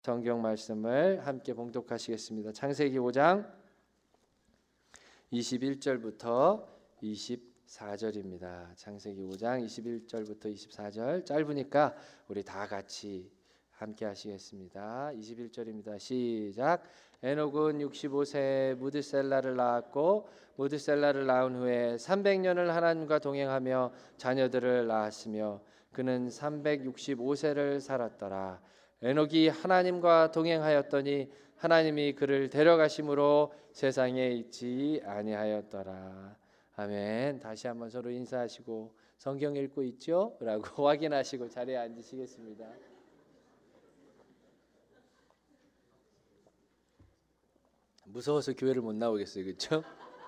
성경 말씀을 함께 봉독하시겠습니다. 창세기 5장 21절부터 24절입니다. 창세기 5장 21절부터 24절 짧으니까 우리 다 같이 함께 하시겠습니다. 21절입니다. 시작. 에녹은 65세에 무드셀라를 낳았고 무드셀라를 낳은 후에 300년을 하나님과 동행하며 자녀들을 낳았으며 그는 365세를 살았더라. 에녹이 하나님과 동행하였더니 하나님이 그를 데려가심으로 세상에 있지 아니하였더라. 아멘. 다시 한번 서로 인사하시고 성경 읽고 있죠? 라고 확인하시고 자리에 앉으시겠습니다. 무서워서 교회를 못 나오겠어요. 그렇죠?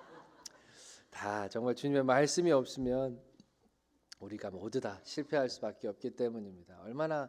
다 정말 주님의 말씀이 없으면 우리가 모두 다 실패할 수밖에 없기 때문입니다. 얼마나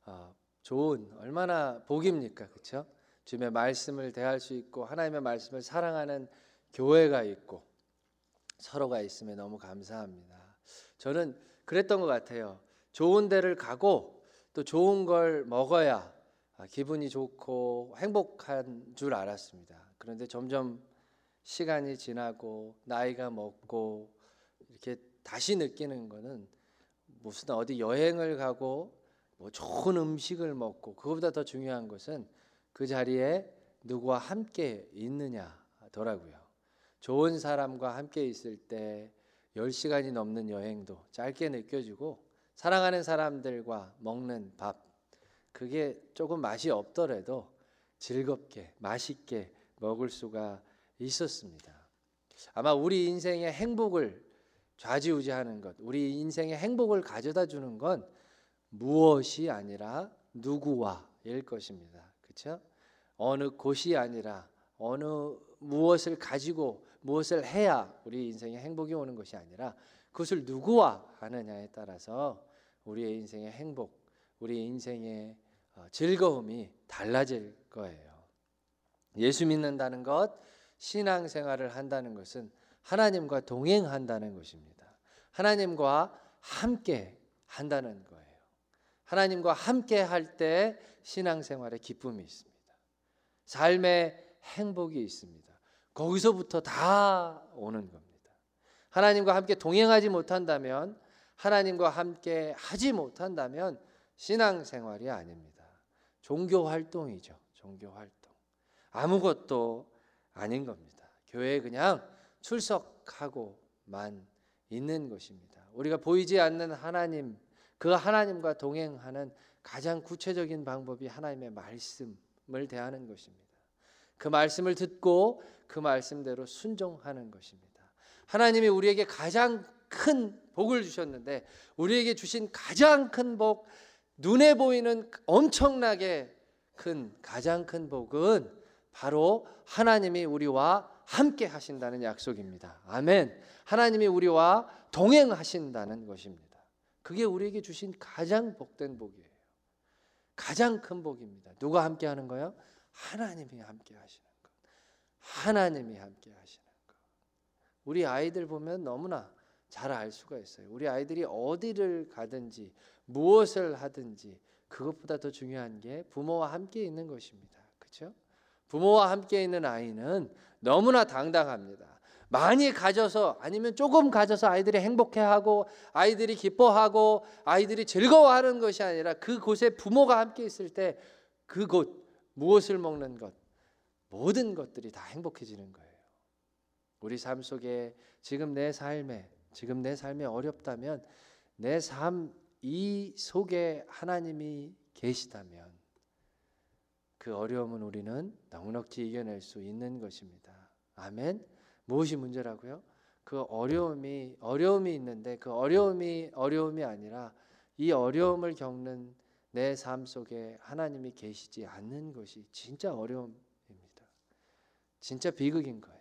좋은, 얼마나 복입니까? 그렇죠? 주님의 말씀을 대할 수 있고 하나님의 말씀을 사랑하는 교회가 있고 서로가 있으면 너무 감사합니다. 저는 그랬던 것 같아요. 좋은 데를 가고 또 좋은 걸 먹어야 기분이 좋고 행복한 줄 알았습니다. 그런데 점점 시간이 지나고 나이가 먹고 이렇게 다시 느끼는 거는 무슨 어디 여행을 가고 뭐 좋은 음식을 먹고 그것보다 더 중요한 것은 그 자리에 누구와 함께 있느냐더라고요. 좋은 사람과 함께 있을 때 10시간이 넘는 여행도 짧게 느껴지고 사랑하는 사람들과 먹는 밥 그게 조금 맛이 없더라도 즐겁게 맛있게 먹을 수가 있었습니다. 아마 우리 인생의 행복을 좌지우지하는 것, 우리 인생의 행복을 가져다 주는 건 무엇이 아니라 누구와일 것입니다. 그렇죠? 어느 곳이 아니라 어느 무엇을 가지고 무엇을 해야 우리 인생에 행복이 오는 것이 아니라 그것을 누구와 하느냐에 따라서 우리의 인생의 행복, 우리 인생의 즐거움이 달라질 거예요. 예수 믿는다는 것, 신앙생활을 한다는 것은 하나님과 동행한다는 것입니다. 하나님과 함께 한다는 거예요. 하나님과 함께 할 때 신앙생활에 기쁨이 있습니다. 삶에 행복이 있습니다. 거기서부터 다 오는 겁니다. 하나님과 함께 동행하지 못한다면, 하나님과 함께 하지 못한다면 신앙생활이 아닙니다. 종교활동이죠. 종교활동. 아무것도 아닌 겁니다. 교회에 그냥 출석하고만 있는 것입니다. 우리가 보이지 않는 하나님, 그 하나님과 동행하는 가장 구체적인 방법이 하나님의 말씀을 대하는 것입니다. 그 말씀을 듣고 그 말씀대로 순종하는 것입니다. 하나님이 우리에게 가장 큰 복을 주셨는데 우리에게 주신 가장 큰 복, 눈에 보이는 엄청나게 큰 가장 큰 복은 바로 하나님이 우리와 함께 하신다는 약속입니다. 아멘. 하나님이 우리와 동행하신다는 것입니다. 그게 우리에게 주신 가장 복된 복이에요. 가장 큰 복입니다. 누가 함께 하는 거예요? 하나님이 함께 하시는 것. 하나님이 함께 하시는 것. 우리 아이들 보면 너무나 잘 알 수가 있어요. 우리 아이들이 어디를 가든지 무엇을 하든지 그것보다 더 중요한 게 부모와 함께 있는 것입니다. 그렇죠? 부모와 함께 있는 아이는 너무나 당당합니다. 많이 가져서 아니면 조금 가져서 아이들이 행복해하고 아이들이 기뻐하고 아이들이 즐거워하는 것이 아니라 그곳에 부모가 함께 있을 때 그곳 무엇을 먹는 것 모든 것들이 다 행복해지는 거예요. 우리 삶 속에 지금 내 삶에 어렵다면 내 삶 이 속에 하나님이 계시다면 그 어려움은 우리는 넉넉히 이겨낼 수 있는 것입니다. 아멘. 무엇이 문제라고요? 그 어려움이 있는데 그 어려움이 아니라 이 어려움을 겪는 내 삶 속에 하나님이 계시지 않는 것이 진짜 어려움입니다. 진짜 비극인 거예요.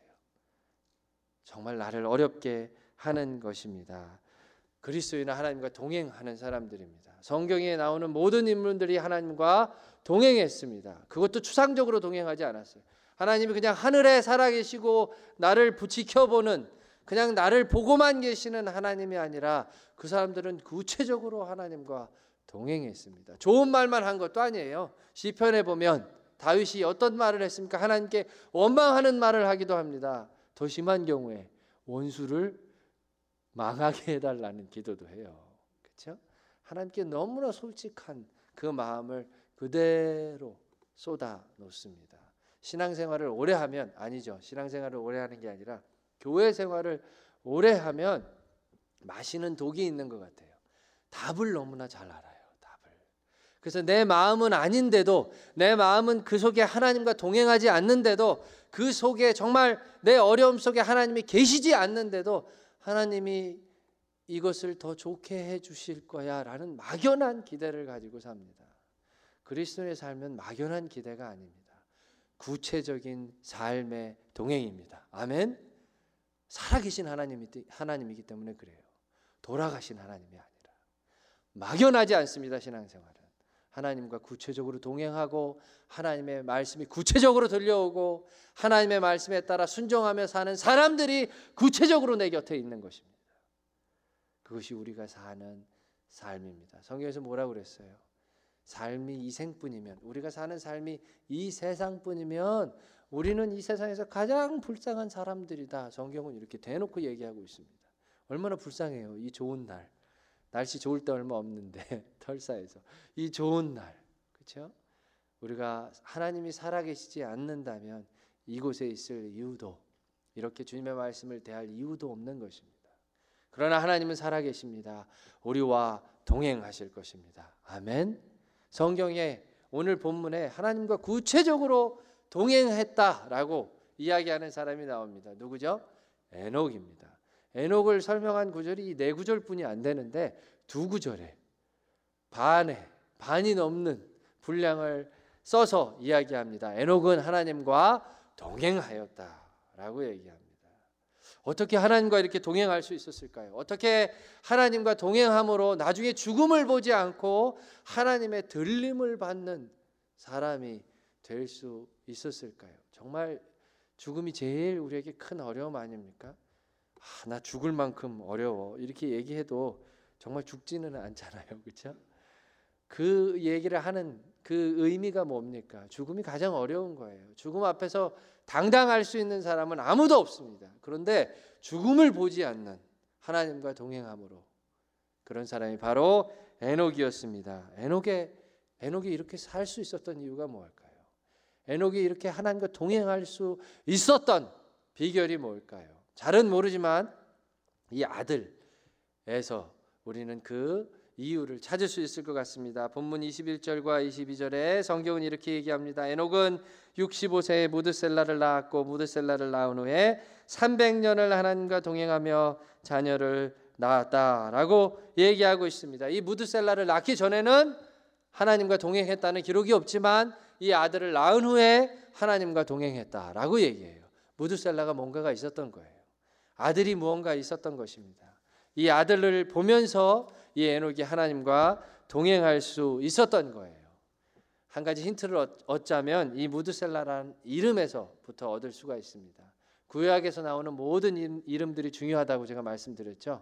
정말 나를 어렵게 하는 것입니다. 그리스도인은 하나님과 동행하는 사람들입니다. 성경에 나오는 모든 인물들이 하나님과 동행했습니다. 그것도 추상적으로 동행하지 않았어요. 하나님이 그냥 하늘에 살아계시고 나를 지켜보는 그냥 나를 보고만 계시는 하나님이 아니라 그 사람들은 구체적으로 하나님과 동행했습니다. 좋은 말만 한 것도 아니에요. 시편에 보면 다윗이 어떤 말을 했습니까? 하나님께 원망하는 말을 하기도 합니다. 더 심한 경우에 원수를 망하게 해달라는 기도도 해요. 그렇죠? 하나님께 너무나 솔직한 그 마음을 그대로 쏟아 놓습니다. 신앙생활을 오래 하면 아니죠. 신앙생활을 오래 하는 게 아니라 교회 생활을 오래 하면 마시는 독이 있는 것 같아요. 답을 너무나 잘 알아요. 답을. 그래서 내 마음은 아닌데도, 내 마음은 그 속에 하나님과 동행하지 않는데도, 그 속에 정말 내 어려움 속에 하나님이 계시지 않는데도 하나님이 이것을 더 좋게 해주실 거야 라는 막연한 기대를 가지고 삽니다. 그리스도인의 삶은 막연한 기대가 아닙니다. 구체적인 삶의 동행입니다. 아멘. 살아계신 하나님이기 때문에 그래요. 돌아가신 하나님이 아니라. 막연하지 않습니다. 신앙생활은. 하나님과 구체적으로 동행하고 하나님의 말씀이 구체적으로 들려오고 하나님의 말씀에 따라 순종하며 사는 사람들이 구체적으로 내 곁에 있는 것입니다. 그것이 우리가 사는 삶입니다. 성경에서 뭐라고 그랬어요? 삶이 이 생뿐이면, 우리가 사는 삶이 이 세상뿐이면 우리는 이 세상에서 가장 불쌍한 사람들이다. 성경은 이렇게 대놓고 얘기하고 있습니다. 얼마나 불쌍해요. 이 좋은 날. 날씨 좋을 때 얼마 없는데 털사에서 이 좋은 날, 그렇죠? 우리가 하나님이 살아계시지 않는다면 이곳에 있을 이유도, 이렇게 주님의 말씀을 대할 이유도 없는 것입니다. 그러나 하나님은 살아계십니다. 우리와 동행하실 것입니다. 아멘. 성경에 오늘 본문에 하나님과 구체적으로 동행했다라고 이야기하는 사람이 나옵니다. 누구죠? 에녹입니다. 에녹을 설명한 구절이 이 4구절뿐이 안 되는데 2구절에 반이 넘는 분량을 써서 이야기합니다. 에녹은 하나님과 동행하였다라고 얘기합니다. 어떻게 하나님과 이렇게 동행할 수 있었을까요? 어떻게 하나님과 동행함으로 나중에 죽음을 보지 않고 하나님의 들림을 받는 사람이 될 수 있었을까요? 정말 죽음이 제일 우리에게 큰 어려움 아닙니까? 나 죽을 만큼 어려워 이렇게 얘기해도 정말 죽지는 않잖아요. 그렇죠? 그 얘기를 하는 그 의미가 뭡니까? 죽음이 가장 어려운 거예요. 죽음 앞에서 당당할 수 있는 사람은 아무도 없습니다. 그런데 죽음을 보지 않는 하나님과 동행함으로 그런 사람이 바로 에녹이었습니다. 에녹이 이렇게 살 수 있었던 이유가 뭘까요? 에녹이 이렇게 하나님과 동행할 수 있었던 비결이 뭘까요? 잘은 모르지만 이 아들에서 우리는 그 이유를 찾을 수 있을 것 같습니다. 본문 21절과 22절에 성경은 이렇게 얘기합니다. 에녹은 65세에 무드셀라를 낳았고 무드셀라를 낳은 후에 300년을 하나님과 동행하며 자녀를 낳았다라고 얘기하고 있습니다. 이 무드셀라를 낳기 전에는 하나님과 동행했다는 기록이 없지만 이 아들을 낳은 후에 하나님과 동행했다라고 얘기해요. 무드셀라가 뭔가가 있었던 거예요. 아들이 무언가 있었던 것입니다. 이 아들을 보면서 이 에녹이 하나님과 동행할 수 있었던 거예요. 한 가지 힌트를 얻자면 이 무드셀라라는 이름에서부터 얻을 수가 있습니다. 구약에서 나오는 모든 이름들이 중요하다고 제가 말씀드렸죠.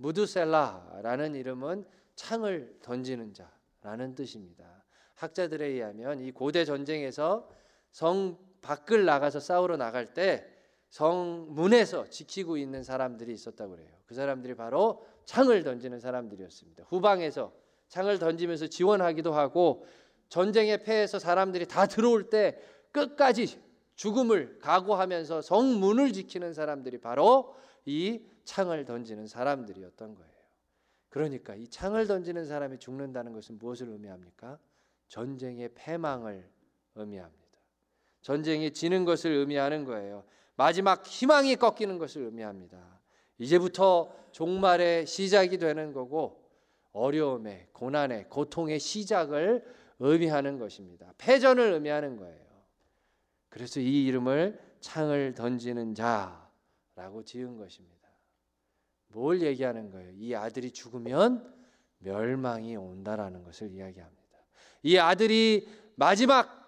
무드셀라라는 이름은 창을 던지는 자라는 뜻입니다. 학자들에 의하면 이 고대 전쟁에서 성 밖을 나가서 싸우러 나갈 때 성문에서 지키고 있는 사람들이 있었다고 그래요. 그 사람들이 바로 창을 던지는 사람들이었습니다. 후방에서 창을 던지면서 지원하기도 하고 전쟁에 패해서 사람들이 다 들어올 때 끝까지 죽음을 각오하면서 성문을 지키는 사람들이 바로 이 창을 던지는 사람들이었던 거예요. 그러니까 이 창을 던지는 사람이 죽는다는 것은 무엇을 의미합니까? 전쟁의 패망을 의미합니다. 전쟁이 지는 것을 의미하는 거예요. 마지막 희망이 꺾이는 것을 의미합니다. 이제부터 종말의 시작이 되는 거고 어려움의, 고난의, 고통의 시작을 의미하는 것입니다. 패전을 의미하는 거예요. 그래서 이 이름을 창을 던지는 자라고 지은 것입니다. 뭘 얘기하는 거예요? 이 아들이 죽으면 멸망이 온다라는 것을 이야기합니다. 이 아들이 마지막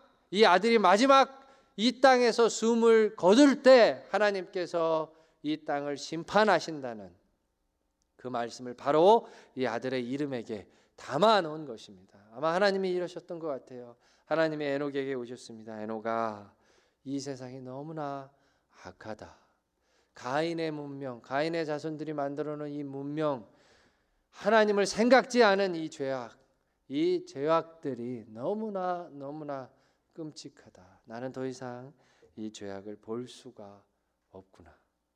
이 땅에서 숨을 거둘 때 하나님께서 이 땅을 심판하신다는 그 말씀을 바로 이 아들의 이름에게 담아 놓은 것입니다. 아마 하나님이 이러셨던 것 같아요. 하나님이 에녹에게 오셨습니다. 에녹아, 이 세상이 너무나 악하다. 가인의 문명, 가인의 자손들이 만들어 놓은 이 문명, 하나님을 생각지 않은 이 죄악, 이 죄악들이 너무나 끔찍하다. 나는 더 이상 이 죄악을 볼 수가 없구나.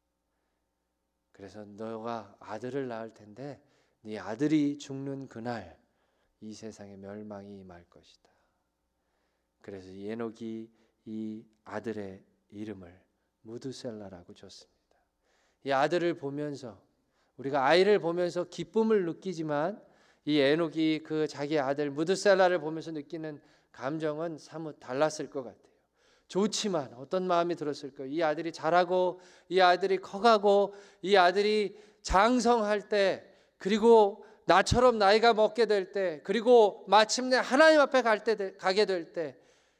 그래서 너가 아들을 낳을 텐데 네 아들이 죽는 그날 이 세상에 멸망이 임할 것이다. 그래서 에녹이 이 아들의 이름을 무드셀라라고 줬습니다. 이 아들을 보면서, 우리가 아이를 보면서 기쁨을 느끼지만 이 에녹이 그 자기 아들 무드셀라를 보면서 느끼는 감정은 사뭇 달랐을 것 같아요. 좋지만 어떤 마음이 들었을 거예요. 이 아들이 자라고, 이 아들이 커가고, 이 아들이 장성할 때, 그리고 나처럼 나이가 먹게 될 때, 그리고 마침내 하나님 앞에 가게 될 때,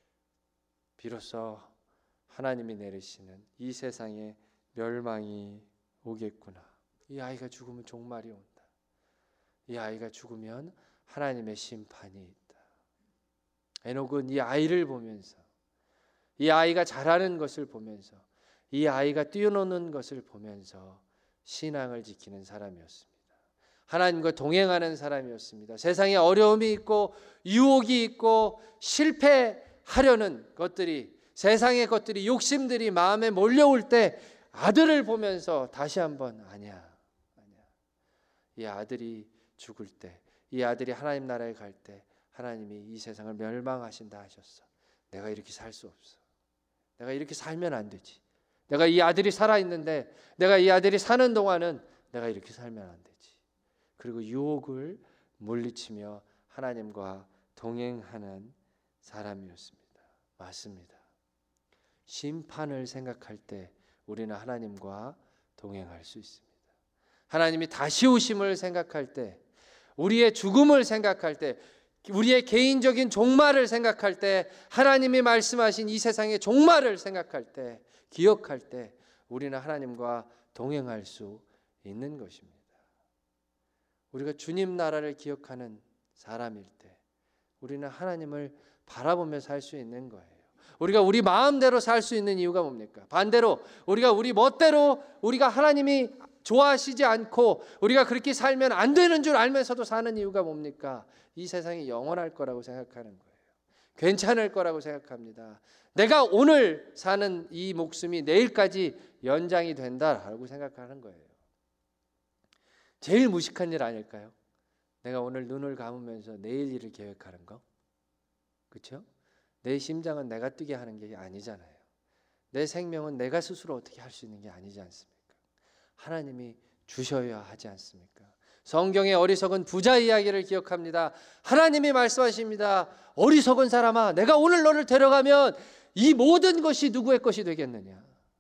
비로소 하나님이 내리시는 이 세상에 멸망이 오겠구나. 이 아이가 죽으면 종말이 온다. 이 아이가 죽으면 하나님의 심판이 있다. 에녹은 이 아이를 보면서, 이 아이가 자라는 것을 보면서, 이 아이가 뛰어노는 것을 보면서 신앙을 지키는 사람이었습니다. 하나님과 동행하는 사람이었습니다. 세상에 어려움이 있고 유혹이 있고 실패하려는 것들이, 세상의 것들이, 욕심들이 마음에 몰려올 때 아들을 보면서 다시 한번 아니야. 이 아들이 죽을 때, 이 아들이 하나님 나라에 갈 때 하나님이 이 세상을 멸망하신다 하셨어. 내가 이렇게 살 수 없어. 내가 이렇게 살면 안 되지. 내가 이 아들이 살아있는데, 내가 이 아들이 사는 동안은 내가 이렇게 살면 안 되지. 그리고 유혹을 물리치며 하나님과 동행하는 사람이었습니다. 맞습니다. 심판을 생각할 때 우리는 하나님과 동행할 수 있습니다. 하나님이 다시 오심을 생각할 때, 우리의 죽음을 생각할 때, 우리의 개인적인 종말을 생각할 때, 하나님이 말씀하신 이 세상의 종말을 생각할 때, 기억할 때 우리는 하나님과 동행할 수 있는 것입니다. 우리가 주님 나라를 기억하는 사람일 때 우리는 하나님을 바라보며 살 수 있는 거예요. 우리가 우리 마음대로 살 수 있는 이유가 뭡니까? 반대로 우리가 우리 멋대로, 우리가 하나님이 좋아하시지 않고 우리가 그렇게 살면 안 되는 줄 알면서도 사는 이유가 뭡니까? 이 세상이 영원할 거라고 생각하는 거예요. 괜찮을 거라고 생각합니다. 내가 오늘 사는 이 목숨이 내일까지 연장이 된다라고 생각하는 거예요. 제일 무식한 일 아닐까요? 내가 오늘 눈을 감으면서 내일 일을 계획하는 거. 그렇죠? 내 심장은 내가 뛰게 하는 게 아니잖아요. 내 생명은 내가 스스로 어떻게 할 수 있는 게 아니지 않습니까? 하나님이 주셔야 하지 않습니까? 성경의 어리석은 부자 이야기를 기억합니다. 하나님이 말씀하십니다. 어리석은 사람아, 내가 오늘 너를 데려가면 이 모든 것이 누구의 것이 되겠느냐?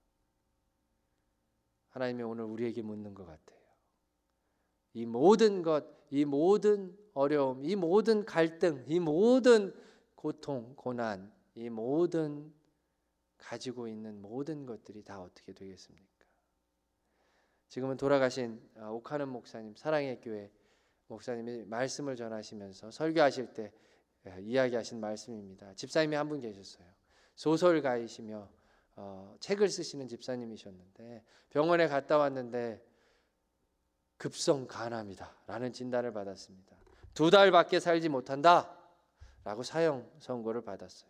하나님이 오늘 우리에게 묻는 것 같아요. 이 모든 것, 이 모든 어려움, 이 모든 갈등, 이 모든 고통, 고난, 이 모든 가지고 있는 모든 것들이 다 어떻게 되겠습니까? 지금은 돌아가신 오카는 목사님, 사랑의 교회 목사님이 말씀을 전하시면서 설교하실 때 이야기하신 말씀입니다. 집사님이 한 분 계셨어요. 소설가이시며 책을 쓰시는 집사님이셨는데 병원에 갔다 왔는데 급성 간암이다 라는 진단을 받았습니다. 2달밖에 살지 못한다 라고 사형 선고를 받았어요.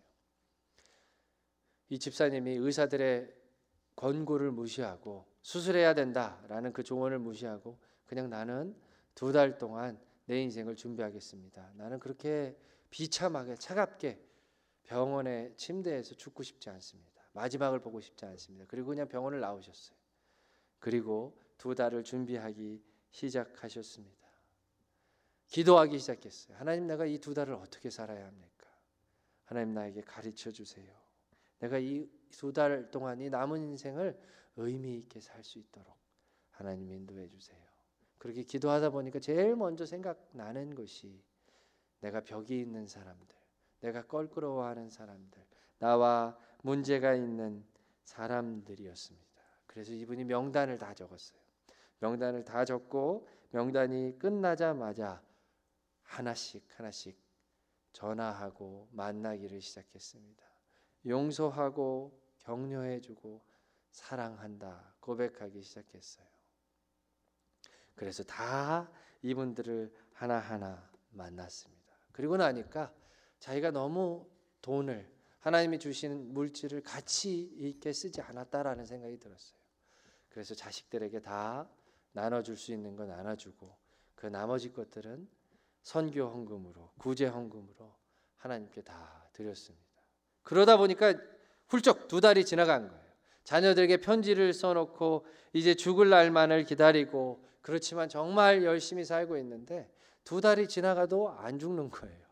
이 집사님이 의사들의 권고를 무시하고 수술해야 된다라는 그 조언을 무시하고 그냥 나는 2달 동안 내 인생을 준비하겠습니다. 나는 그렇게 비참하게 차갑게 병원의 침대에서 죽고 싶지 않습니다. 마지막을 보고 싶지 않습니다. 그리고 그냥 병원을 나오셨어요. 그리고 2달을 준비하기 시작하셨습니다. 기도하기 시작했어요. 하나님, 내가 이 2달을 어떻게 살아야 합니까? 하나님, 나에게 가르쳐 주세요. 내가 이 2달 동안 이 남은 인생을 의미 있게 살 수 있도록 하나님 인도해 주세요. 그렇게 기도하다 보니까 제일 먼저 생각나는 것이 내가 벽이 있는 사람들, 내가 껄끄러워하는 사람들, 나와 문제가 있는 사람들이었습니다. 그래서 이분이 명단을 다 적었어요. 명단을 다 적고 명단이 끝나자마자 하나씩 하나씩 전화하고 만나기를 시작했습니다. 용서하고 격려해주고 사랑한다 고백하기 시작했어요. 그래서 다 이분들을 하나하나 만났습니다. 그리고 나니까 자기가 너무 돈을, 하나님이 주신 물질을 가치 있게 쓰지 않았다라는 생각이 들었어요. 그래서 자식들에게 다 나눠줄 수 있는 건 나눠주고 그 나머지 것들은 선교 헌금으로, 구제 헌금으로 하나님께 다 드렸습니다. 그러다 보니까 훌쩍 2달이 지나간 거예요. 자녀들에게 편지를 써놓고 이제 죽을 날만을 기다리고, 그렇지만 정말 열심히 살고 있는데 2달이 지나가도 안 죽는 거예요.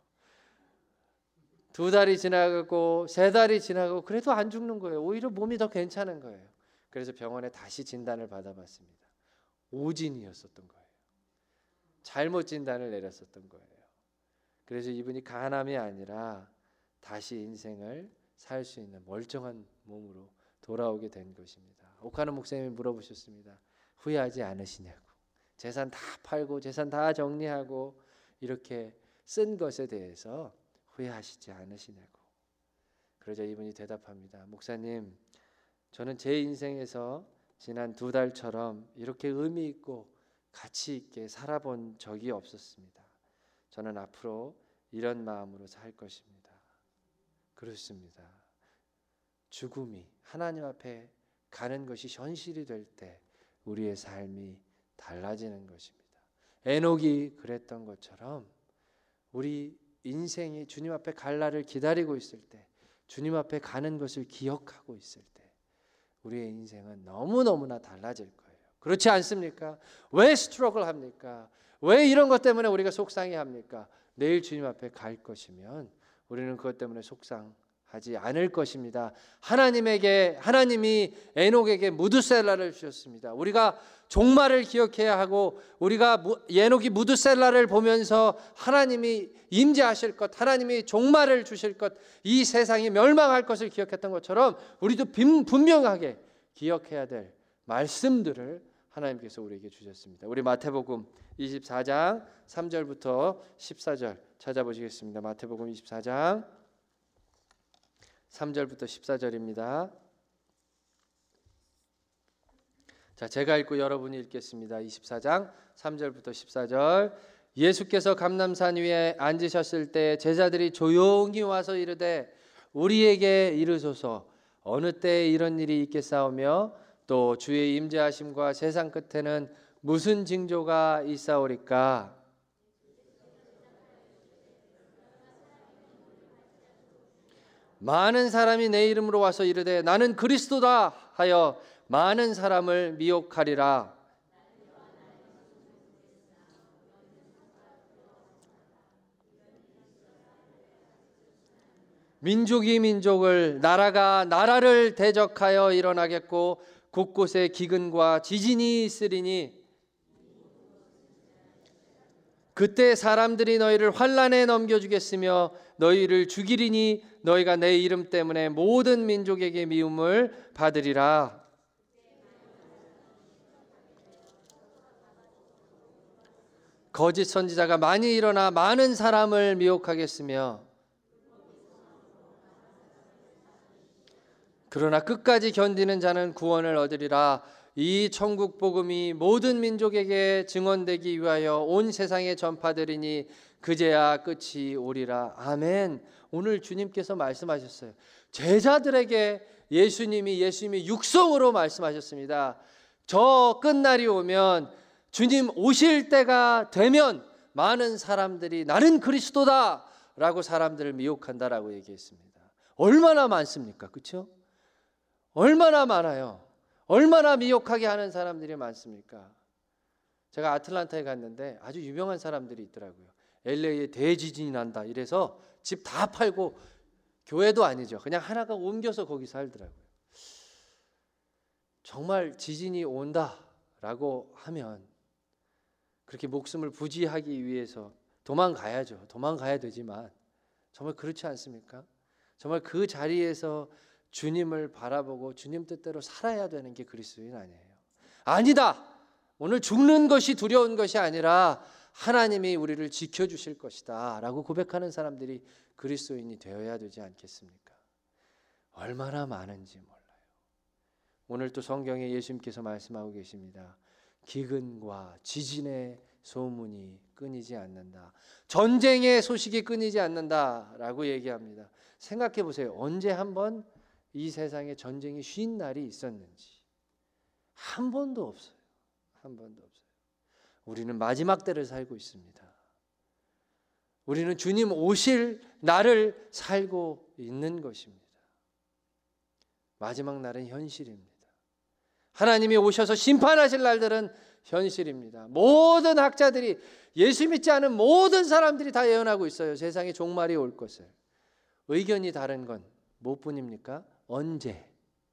2달이 지나가고 3달이 지나가고 그래도 안 죽는 거예요. 오히려 몸이 더 괜찮은 거예요. 그래서 병원에 다시 진단을 받아봤습니다. 오진이었었던 거예요. 잘못 진단을 내렸었던 거예요. 그래서 이분이 간암이 아니라 다시 인생을 살 수 있는 멀쩡한 몸으로 돌아오게 된 것입니다. 오카노 목사님이 물어보셨습니다. 후회하지 않으시냐고. 재산 다 팔고 재산 다 정리하고 이렇게 쓴 것에 대해서 후회하시지 않으시냐고. 그러자 이분이 대답합니다. 목사님, 저는 제 인생에서 지난 2달처럼 이렇게 의미 있고 가치 있게 살아본 적이 없었습니다. 저는 앞으로 이런 마음으로 살 것입니다. 그렇습니다. 죽음이 하나님 앞에 가는 것이 현실이 될 때 우리의 삶이 달라지는 것입니다. 에녹이 그랬던 것처럼 우리 인생이 주님 앞에 갈 날을 기다리고 있을 때, 주님 앞에 가는 것을 기억하고 있을 때 우리의 인생은 너무너무나 달라질 거예요. 그렇지 않습니까? 왜 스트러글 합니까? 왜 이런 것 때문에 우리가 속상해 합니까? 내일 주님 앞에 갈 것이면 우리는 그것 때문에 속상하지 않을 것입니다. 하나님이 에녹에게 무드셀라를 주셨습니다. 우리가 종말을 기억해야 하고, 우리가 에녹이 무드셀라를 보면서 하나님이 임재하실 것, 하나님이 종말을 주실 것, 이 세상이 멸망할 것을 기억했던 것처럼 우리도 분명하게 기억해야 될 말씀들을 하나님께서 우리에게 주셨습니다. 우리 마태복음 24장 3절부터 14절 찾아보시겠습니다. 마태복음 24장 3절부터 14절입니다. 자, 제가 읽고 여러분이 읽겠습니다. 24장 3절부터 14절. 예수께서 감람산 위에 앉으셨을 때 제자들이 조용히 와서 이르되 우리에게 이르소서 어느 때에 이런 일이 있겠사오며 또 주의 임재하심과 세상 끝에는 무슨 징조가 있사오리까? 많은 사람이 내 이름으로 와서 이르되 나는 그리스도다 하여 많은 사람을 미혹하리라. 민족이 민족을, 나라가 나라를 대적하여 일어나겠고 곳곳에 기근과 지진이 있으리니 그때 사람들이 너희를 환난에 넘겨주겠으며 너희를 죽이리니 너희가 내 이름 때문에 모든 민족에게 미움을 받으리라. 거짓 선지자가 많이 일어나 많은 사람을 미혹하겠으며 그러나 끝까지 견디는 자는 구원을 얻으리라. 이 천국 복음이 모든 민족에게 증언되기 위하여 온 세상에 전파되리니 그제야 끝이 오리라. 아멘. 오늘 주님께서 말씀하셨어요. 제자들에게 예수님이 육성으로 말씀하셨습니다. 저 끝날이 오면, 주님 오실 때가 되면 많은 사람들이 나는 그리스도다 라고 사람들을 미혹한다라고 얘기했습니다. 얼마나 많습니까? 그렇죠? 얼마나 많아요. 얼마나 미혹하게 하는 사람들이 많습니까? 제가 아틀란타에 갔는데 아주 유명한 사람들이 있더라고요. LA에 대지진이 난다 이래서 집 다 팔고, 교회도 아니죠, 그냥 하나가 옮겨서 거기 살더라고요. 정말 지진이 온다라고 하면 그렇게 목숨을 부지하기 위해서 도망가야죠. 도망가야 되지만 정말 그렇지 않습니까? 정말 그 자리에서 주님을 바라보고 주님 뜻대로 살아야 되는 게 그리스도인 아니에요. 아니다. 오늘 죽는 것이 두려운 것이 아니라 하나님이 우리를 지켜주실 것이다 라고 고백하는 사람들이 그리스도인이 되어야 되지 않겠습니까? 얼마나 많은지 몰라요. 오늘 또 성경에 예수님께서 말씀하고 계십니다. 기근과 지진의 소문이 끊이지 않는다. 전쟁의 소식이 끊이지 않는다 라고 얘기합니다. 생각해 보세요. 언제 한번 이 세상에 전쟁이 쉰 날이 있었는지. 한 번도 없어요. 한 번도 없어요. 우리는 마지막 때를 살고 있습니다. 우리는 주님 오실 날을 살고 있는 것입니다. 마지막 날은 현실입니다. 하나님이 오셔서 심판하실 날들은 현실입니다. 모든 학자들이, 예수 믿지 않은 모든 사람들이 다 예언하고 있어요. 세상에 종말이 올 것을. 의견이 다른 건 무엇뿐입니까? 언제?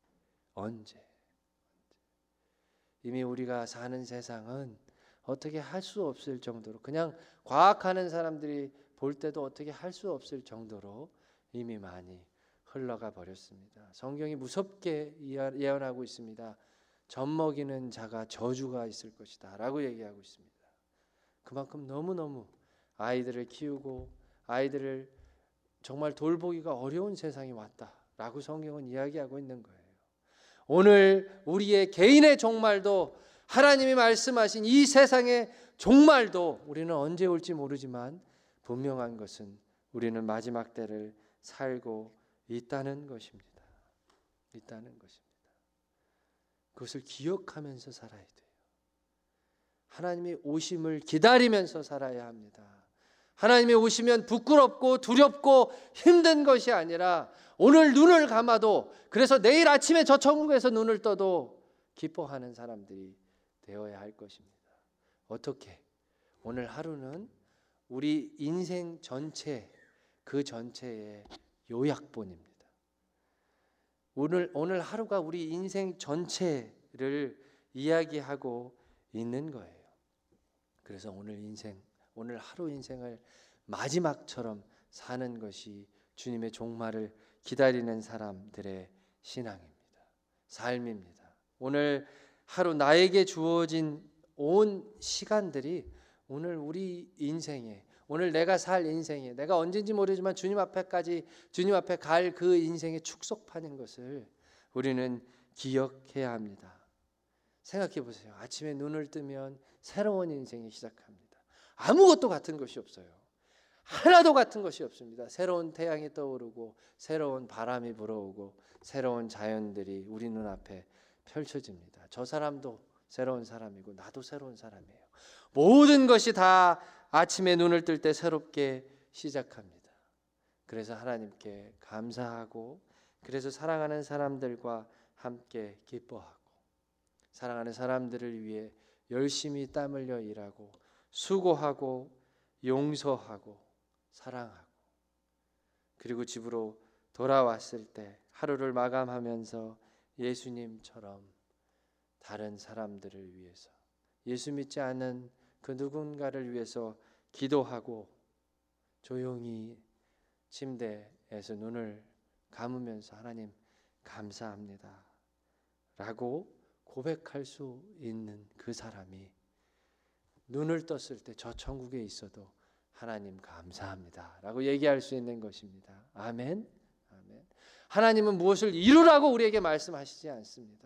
이미 우리가 사는 세상은 어떻게 할 수 없을 정도로, 그냥 과학하는 사람들이 볼 때도 어떻게 할 수 없을 정도로 이미 많이 흘러가 버렸습니다. 성경이 무섭게 예언하고 있습니다. 젖먹이는 자가 저주가 있을 것이다 라고 얘기하고 있습니다. 그만큼 너무너무 아이들을 키우고 아이들을 정말 돌보기가 어려운 세상이 왔다라고 성경은 이야기하고 있는 거예요. 오늘 우리의 개인의 종말도, 하나님이 말씀하신 이 세상의 종말도 우리는 언제 올지 모르지만 분명한 것은 우리는 마지막 때를 살고 있다는 것입니다. 그것을 기억하면서 살아야 돼요. 하나님의 오심을 기다리면서 살아야 합니다. 하나님이 오시면 부끄럽고 두렵고 힘든 것이 아니라 오늘 눈을 감아도, 그래서 내일 아침에 저 천국에서 눈을 떠도 기뻐하는 사람들이 되어야 할 것입니다. 어떻게? 오늘 하루는 우리 인생 전체, 그 전체의 요약본입니다. 오늘 하루가 우리 인생 전체를 이야기하고 있는 거예요. 그래서 오늘 하루 인생을 마지막처럼 사는 것이 주님의 종말을 기다리는 사람들의 신앙입니다. 삶입니다. 오늘 하루 나에게 주어진 온 시간들이 오늘 우리 인생에, 오늘 내가 살 인생에, 내가 언젠지 모르지만 주님 앞에 갈 그 인생의 축소판인 것을 우리는 기억해야 합니다. 생각해 보세요. 아침에 눈을 뜨면 새로운 인생이 시작합니다. 아무것도 같은 것이 없어요. 하나도 같은 것이 없습니다. 새로운 태양이 떠오르고 새로운 바람이 불어오고 새로운 자연들이 우리 눈앞에 펼쳐집니다. 저 사람도 새로운 사람이고 나도 새로운 사람이에요. 모든 것이 다 아침에 눈을 뜰 때 새롭게 시작합니다. 그래서 하나님께 감사하고, 그래서 사랑하는 사람들과 함께 기뻐하고, 사랑하는 사람들을 위해 열심히 땀 흘려 일하고 수고하고 용서하고 사랑하고, 그리고 집으로 돌아왔을 때 하루를 마감하면서 예수님처럼 다른 사람들을 위해서, 예수 믿지 않는 그 누군가를 위해서 기도하고 조용히 침대에서 눈을 감으면서 하나님 감사합니다 라고 고백할 수 있는 그 사람이 눈을 떴을 때 저 천국에 있어도 하나님 감사합니다 라고 얘기할 수 있는 것입니다. 아멘. 아멘. 하나님은 무엇을 이루라고 우리에게 말씀하시지 않습니다.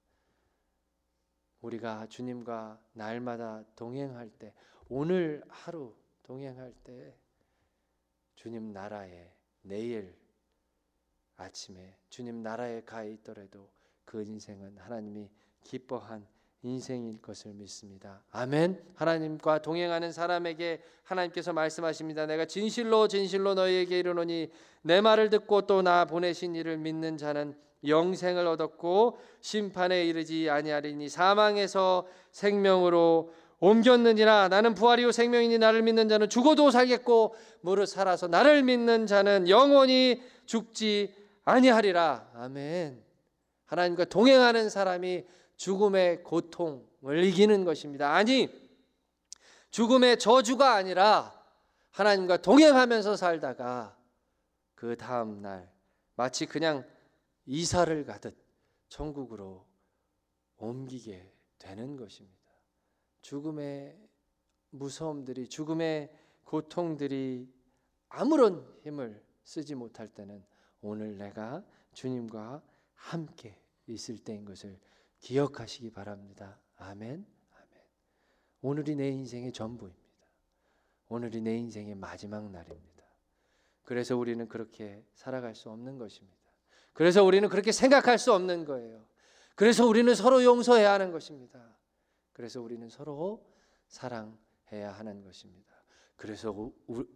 우리가 주님과 날마다 동행할 때, 오늘 하루 동행할 때 주님 나라에, 내일 아침에 주님 나라에 가 있더라도 그 인생은 하나님이 기뻐한 인생일 것을 믿습니다. 아멘. 하나님과 동행하는 사람에게 하나님께서 말씀하십니다. 내가 진실로 진실로 너희에게 이르노니 내 말을 듣고 또 나 보내신 이를 믿는 자는 영생을 얻었고 심판에 이르지 아니하리니 사망에서 생명으로 옮겼느니라. 나는 부활이요 생명이니 나를 믿는 자는 죽어도 살겠고 무릇 살아서 나를 믿는 자는 영원히 죽지 아니하리라. 아멘. 하나님과 동행하는 사람이 죽음의 고통을 이기는 것입니다. 아니, 죽음의 저주가 아니라 하나님과 동행하면서 살다가 그 다음 날 마치 그냥 이사를 가듯 천국으로 옮기게 되는 것입니다. 죽음의 무서움들이, 죽음의 고통들이 아무런 힘을 쓰지 못할 때는 오늘 내가 주님과 함께 있을 때인 것을 기억하시기 바랍니다. 아멘. 아멘. 오늘이 내 인생의 전부입니다. 오늘이 내 인생의 마지막 날입니다. 그래서 우리는 그렇게 살아갈 수 없는 것입니다. 그래서 우리는 그렇게 생각할 수 없는 거예요. 그래서 우리는 서로 용서해야 하는 것입니다. 그래서 우리는 서로 사랑해야 하는 것입니다. 그래서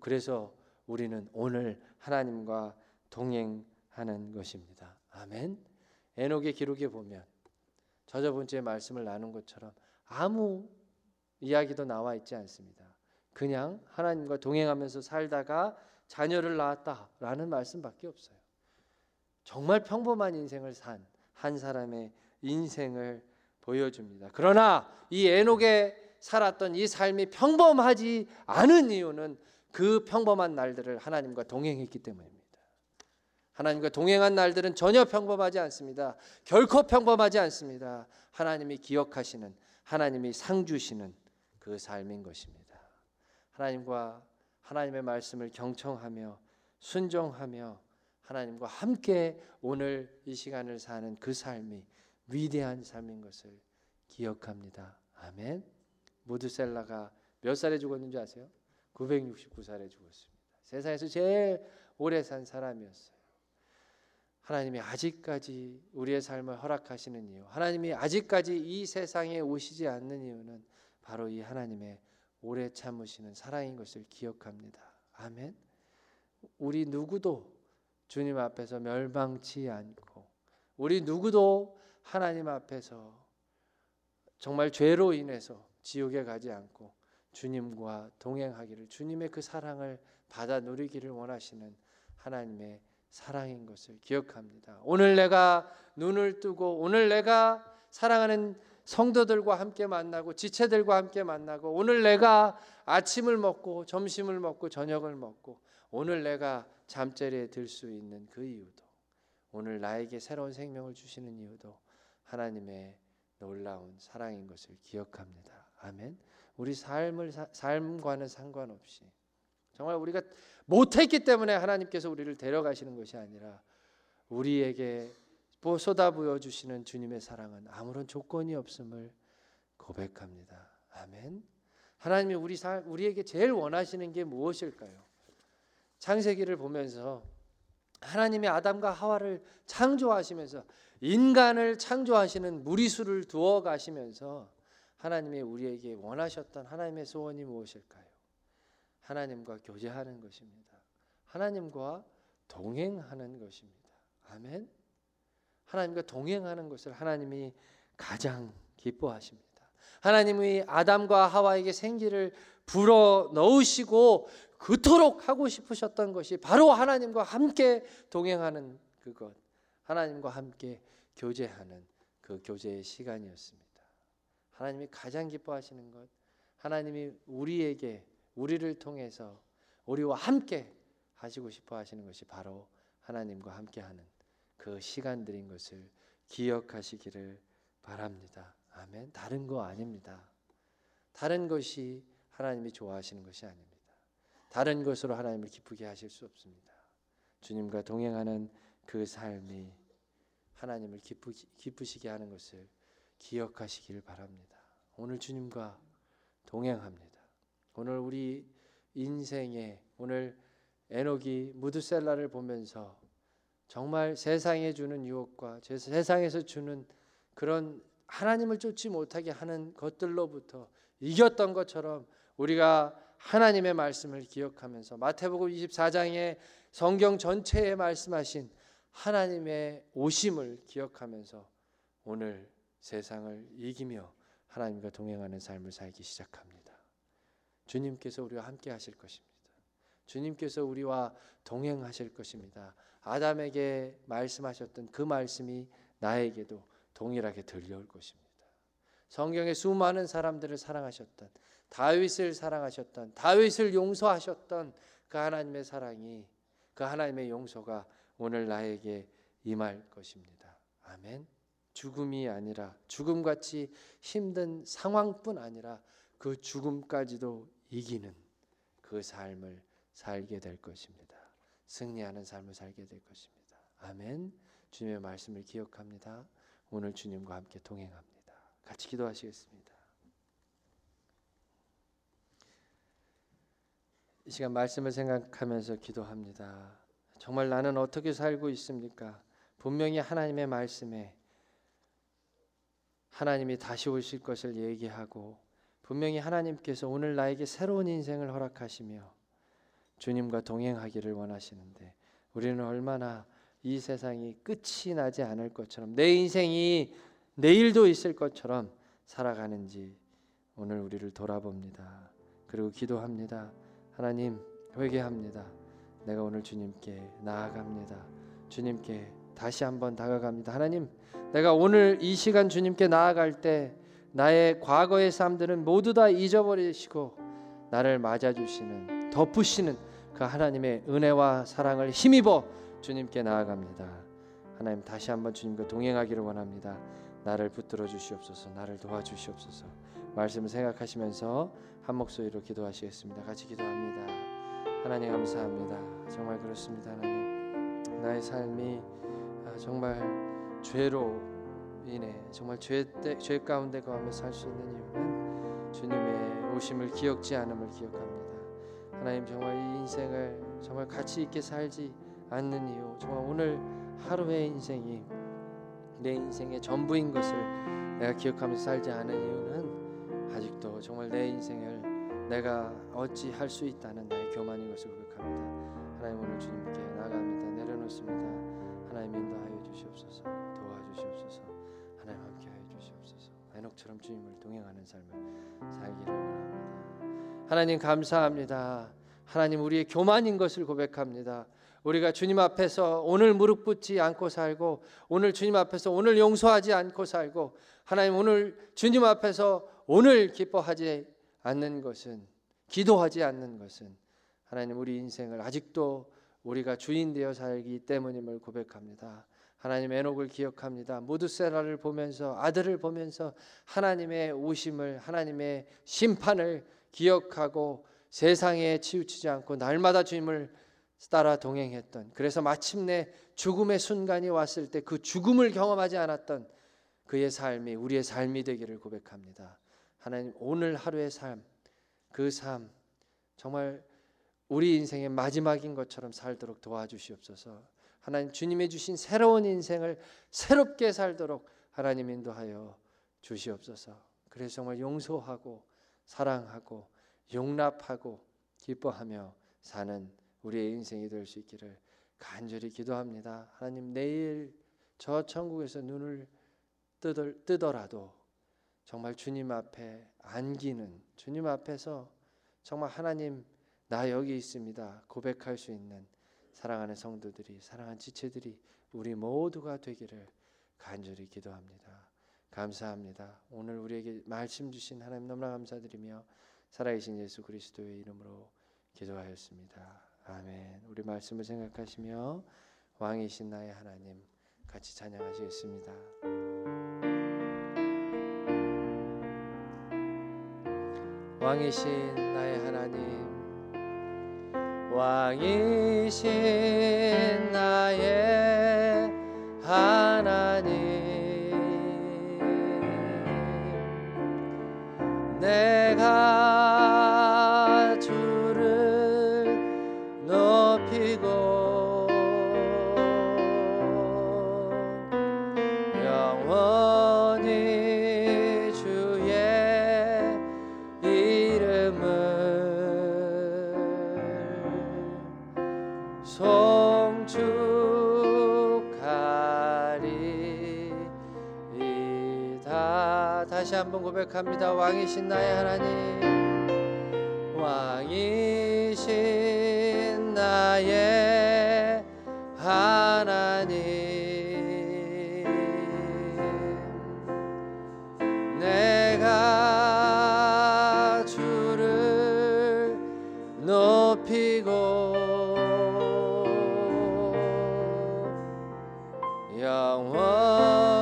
우리는 오늘 하나님과 동행하는 것입니다. 아멘. 에녹의 기록에 보면 저번 주에 말씀을 나눈 것처럼 아무 이야기도 나와 있지 않습니다. 그냥 하나님과 동행하면서 살다가 자녀를 낳았다라는 말씀밖에 없어요. 정말 평범한 인생을 산 한 사람의 인생을 보여줍니다. 그러나 이 에녹의 살았던 이 삶이 평범하지 않은 이유는 그 평범한 날들을 하나님과 동행했기 때문입니다. 하나님과 동행한 날들은 전혀 평범하지 않습니다. 결코 평범하지 않습니다. 하나님이 기억하시는, 하나님이 상 주시는 그 삶인 것입니다. 하나님과 하나님의 말씀을 경청하며 순종하며 하나님과 함께 오늘 이 시간을 사는 그 삶이 위대한 삶인 것을 기억합니다. 아멘. 무드셀라가 몇 살에 죽었는 줄 아세요? 969살에 죽었습니다. 세상에서 제일 오래 산 사람이었어요. 하나님이 아직까지 우리의 삶을 허락하시는 이유, 하나님이 아직까지 이 세상에 오시지 않는 이유는 바로 이 하나님의 오래 참으시는 사랑인 것을 기억합니다. 아멘. 우리 누구도 주님 앞에서 멸망치 않고, 우리 누구도 하나님 앞에서 정말 죄로 인해서 지옥에 가지 않고 주님과 동행하기를, 주님의 그 사랑을 받아 누리기를 원하시는 하나님의 사랑인 것을 기억합니다. 오늘 내가 눈을 뜨고 오늘 내가 사랑하는 성도들과 함께 만나고 지체들과 함께 만나고 오늘 내가 아침을 먹고 점심을 먹고 저녁을 먹고 오늘 내가 잠자리에 들 수 있는 그 이유도, 오늘 나에게 새로운 생명을 주시는 이유도 하나님의 놀라운 사랑인 것을 기억합니다. 아멘. 우리 삶과는 상관없이 정말 우리가 못했기 때문에 하나님께서 우리를 데려가시는 것이 아니라 우리에게 쏟아부어 주시는 주님의 사랑은 아무런 조건이 없음을 고백합니다. 아멘. 하나님이 우리에게 제일 원하시는 게 무엇일까요? 창세기를 보면서 하나님이 아담과 하와를 창조하시면서 인간을 창조하시는 무리수를 두어 가시면서 하나님이 우리에게 원하셨던 하나님의 소원이 무엇일까요? 하나님과 교제하는 것입니다. 하나님과 동행하는 것입니다. 아멘. 하나님과 동행하는 것을 하나님이 가장 기뻐하십니다. 하나님이 아담과 하와에게 생기를 불어 넣으시고 그토록 하고 싶으셨던 것이 바로 하나님과 함께 동행하는 그것, 하나님과 함께 교제하는 그 교제의 시간이었습니다. 하나님이 가장 기뻐하시는 것, 하나님이 우리를 통해서 우리와 함께 하시고 싶어 하시는 것이 바로 하나님과 함께하는 그 시간들인 것을 기억하시기를 바랍니다. 아멘. 다른 거 아닙니다. 다른 것이 하나님이 좋아하시는 것이 아닙니다. 다른 것으로 하나님을 기쁘게 하실 수 없습니다. 주님과 동행하는 그 삶이 하나님을 기쁘시게 하는 것을 기억하시길 바랍니다. 오늘 주님과 동행합니다. 오늘 우리 인생에 오늘 에녹이 무드셀라를 보면서 정말 세상에 주는 유혹과 세상에서 주는 그런 하나님을 쫓지 못하게 하는 것들로부터 이겼던 것처럼 우리가 하나님의 말씀을 기억하면서 마태복음 24장의 성경 전체에 말씀하신 하나님의 오심을 기억하면서 오늘 세상을 이기며 하나님과 동행하는 삶을 살기 시작합니다. 주님께서 우리와 함께 하실 것입니다. 주님께서 우리와 동행하실 것입니다. 아담에게 말씀하셨던 그 말씀이 나에게도 동일하게 들려올 것입니다. 성경의 수많은 사람들을 사랑하셨던, 다윗을 사랑하셨던, 다윗을 용서하셨던 그 하나님의 사랑이, 그 하나님의 용서가 오늘 나에게 임할 것입니다. 아멘. 죽음이 아니라, 죽음같이 힘든 상황뿐 아니라 그 죽음까지도 이기는 그 삶을 살게 될 것입니다. 승리하는 삶을 살게 될 것입니다. 아멘. 주님의 말씀을 기억합니다. 오늘 주님과 함께 동행합니다. 같이 기도하시겠습니다. 이 시간 말씀을 생각하면서 기도합니다. 정말 나는 어떻게 살고 있습니까? 분명히 하나님의 말씀에 하나님이 다시 오실 것을 얘기하고 분명히 하나님께서 오늘 나에게 새로운 인생을 허락하시며 주님과 동행하기를 원하시는데 우리는 얼마나 이 세상이 끝이 나지 않을 것처럼 내 인생이 내일도 있을 것처럼 살아가는지 오늘 우리를 돌아봅니다. 그리고 기도합니다. 하나님, 회개합니다. 내가 오늘 주님께 나아갑니다. 주님께 다시 한번 다가갑니다. 하나님, 내가 오늘 이 시간 주님께 나아갈 때 나의 과거의 삶들은 모두 다 잊어버리시고 나를 맞아주시는, 덮으시는 그 하나님의 은혜와 사랑을 힘입어 주님께 나아갑니다. 하나님, 다시 한번 주님과 동행하기를 원합니다. 나를 붙들어 주시옵소서. 나를 도와주시옵소서. 말씀을 생각하시면서 한 목소리로 기도하시겠습니다. 같이 기도합니다. 하나님, 감사합니다. 정말 그렇습니다. 하나님, 나의 삶이 정말 죄로 인해 정말 죄 가운데 거하며 살 수 있는 이유는 주님의 오심을 기억지 않음을 기억합니다. 하나님, 정말 이 인생을 정말 가치 있게 살지 않는 이유, 정말 오늘 하루의 인생이 내 인생의 전부인 것을 내가 기억하면서 살지 않은 이유는 아직도 정말 내 인생을 내가 어찌 할 수 있다는 나의 교만인 것을 고백합니다. 하나님, 오늘 주님께 나아갑니다. 내려놓습니다. 하나님, 인도하여 주시옵소서. 도와주시옵소서. 하나님, 함께하여 주시옵소서. 에녹처럼 주님을 동행하는 삶을 살기를 원합니다. 하나님, 감사합니다. 하나님, 우리의 교만인 것을 고백합니다. 우리가 주님 앞에서 오늘 무릎 꿇지 않고 살고 오늘 주님 앞에서 오늘 용서하지 않고 살고 하나님, 오늘 주님 앞에서 오늘 기뻐하지 않는 것은, 기도하지 않는 것은 하나님, 우리 인생을 아직도 우리가 주인 되어 살기 때문임을 고백합니다. 하나님, 에녹을 기억합니다. 무드세라를 보면서, 아들을 보면서 하나님의 오심을, 하나님의 심판을 기억하고 세상에 치우치지 않고 날마다 주님을 따라 동행했던, 그래서 마침내 죽음의 순간이 왔을 때 그 죽음을 경험하지 않았던 그의 삶이 우리의 삶이 되기를 고백합니다. 하나님, 오늘 하루의 삶, 그 삶 정말 우리 인생의 마지막인 것처럼 살도록 도와주시옵소서. 하나님, 주님이 주신 새로운 인생을 새롭게 살도록 하나님 인도하여 주시옵소서. 그래서 정말 용서하고 사랑하고 용납하고 기뻐하며 사는 우리의 인생이 될 수 있기를 간절히 기도합니다. 하나님, 내일 저 천국에서 눈을 뜨더라도 정말 주님 앞에 안기는, 주님 앞에서 정말 하나님, 나 여기 있습니다 고백할 수 있는 사랑하는 성도들이, 사랑하는 지체들이 우리 모두가 되기를 간절히 기도합니다. 감사합니다. 오늘 우리에게 말씀 주신 하나님 너무나 감사드리며 살아계신 예수 그리스도의 이름으로 기도하였습니다. 아멘. 우리 말씀을 생각하시며 왕이신 나의 하나님 같이 찬양하시겠습니다. 왕이신 나의 하나님, 왕이신 나의 하나님, 내가 주를 높이고 영원히 주의 이름을 송축하리이다. 다시 한번 고백합니다. 왕이신 나의 하나님, 왕이신 나의 하나님, 내가 주를 높이고 영원히